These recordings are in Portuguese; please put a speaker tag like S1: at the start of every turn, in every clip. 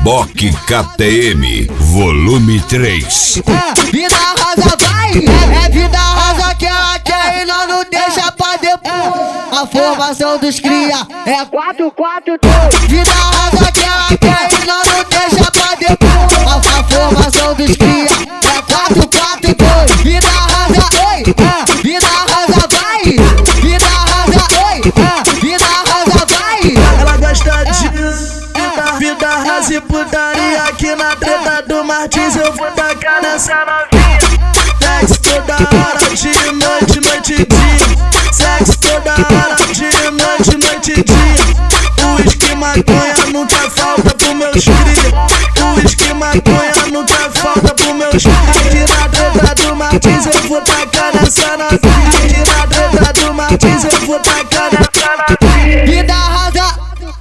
S1: Reboque KTM, volume 3.
S2: Vida rosa vai, vida rosa que ela quer e nós não deixa pra depois. A formação dos cria é 4-4-2. Vida rosa que ela quer e nós não deixa pra depois. A formação dos cria é 4-4-2. Vida rosa, oi, vida rosa vai, vida rosa, oi, vida rosa vai.
S3: Ela gosta disso, vida rasa e putaria. Aqui na treta do Martins eu vou tacar nessa novinha. Sexo toda hora, de noite, noite e dia. Sexo toda hora, de noite, noite e dia. Uísque, maconha nunca falta pro meus cria. Uísque, maconha nunca falta pro meus cria. Aqui na treta do Martins eu vou tacar nessa novinha. Aqui na treta do Martins eu vou tacar nessa novinha.
S2: Vida rosa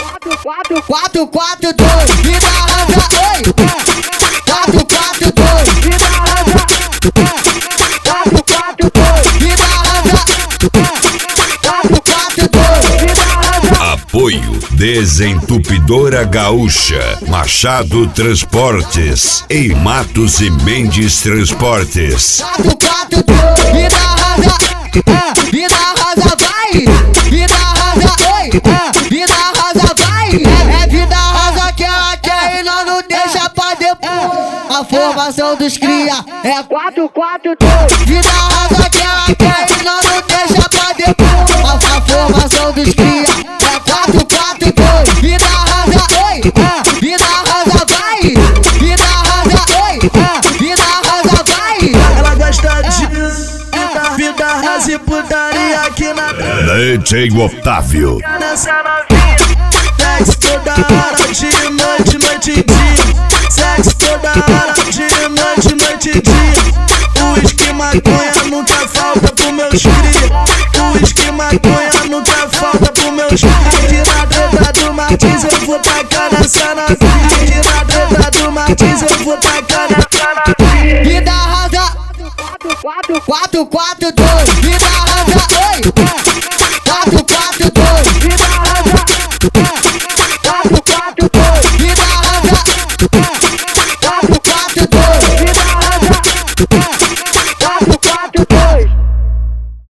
S2: 4-4-2. Vida rosa, oi, 4-4-2. Vida rosa 4-4-2. Vida rosa 4-4-2. Vida rosa.
S1: Apoio Desentupidora Gaúcha, Machado Transportes e Matos e Mendes Transportes.
S2: 4-4-2. Vida rosa, vida rosa vai, vida rosa, oi, vida rosa vai. Vida rosa que ela quer e nós não deixa pra depois. A formação dos cria é 4-4-2. Vida rosa que ela quer e nós não deixa pra depois. A formação dos cria é 4-4-2. Vida rosa, oi, vida rosa vai, vida rosa, oi, vida rosa vai.
S3: Ela gosta disso, vida rasa e putaria. Aqui na
S1: DJ Otávio.
S3: nessa novinha. Sexo toda hora, de noite, noite e dia. Sexo toda hora, de noite, noite e dia. Uísque, maconha nunca falta pro meus cria. Uísque, maconha nunca falta pro meus cria. Aqui na treta do Martins eu vou tacar nessa novinha. Aqui na treta do Martins eu vou tacar nessa novinha.
S2: Vida rosa 4-4-2.